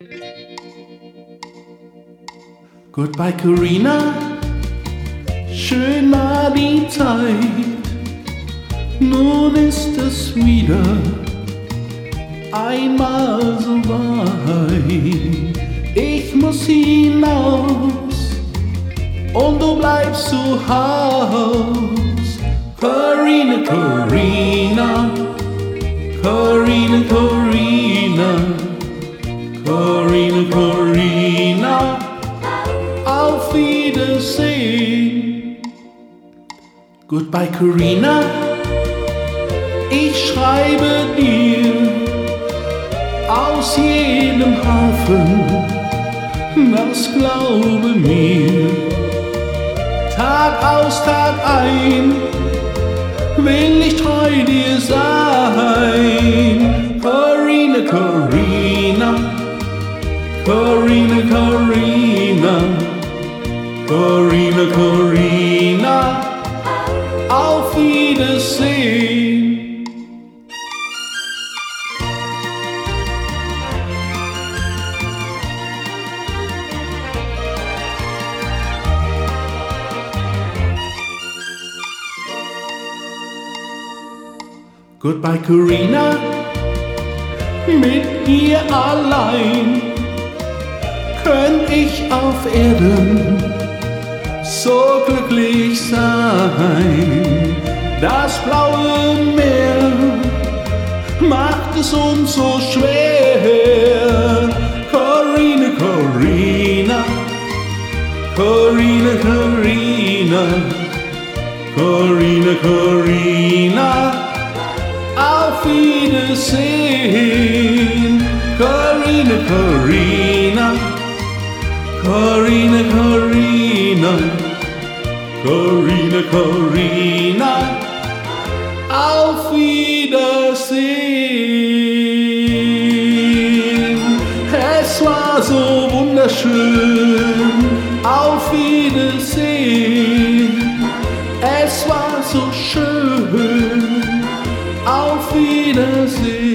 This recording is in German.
Goodbye Corinna, schön war die Zeit, nun ist es wieder einmal so weit. Ich muss hinaus und du bleibst zu Haus. Corinna, Corinna, Corinna, Corinna, Corinna, Corinna, auf Wiedersehen. Goodbye Corinna, ich schreibe dir aus jedem Hafen, das glaube mir. Tag aus, Tag ein, will ich treu dir sein. Corinna, Corinna, Corinna, Corinna, Corinna, Corinna, auf Wiedersehen. Goodbye Corinna, mit ihr allein könnt ich auf Erden so glücklich sein. Das blaue Meer macht es uns so schwer. Corinna, Corinna, Corinna, Corinna, Corinna, Corinna, auf Wiedersehen. Corinna, Corinna, Corinna, Corinna, Corinna, Corinna, auf Wiedersehen. Es war so wunderschön, auf Wiedersehen. Es war so schön, auf Wiedersehen.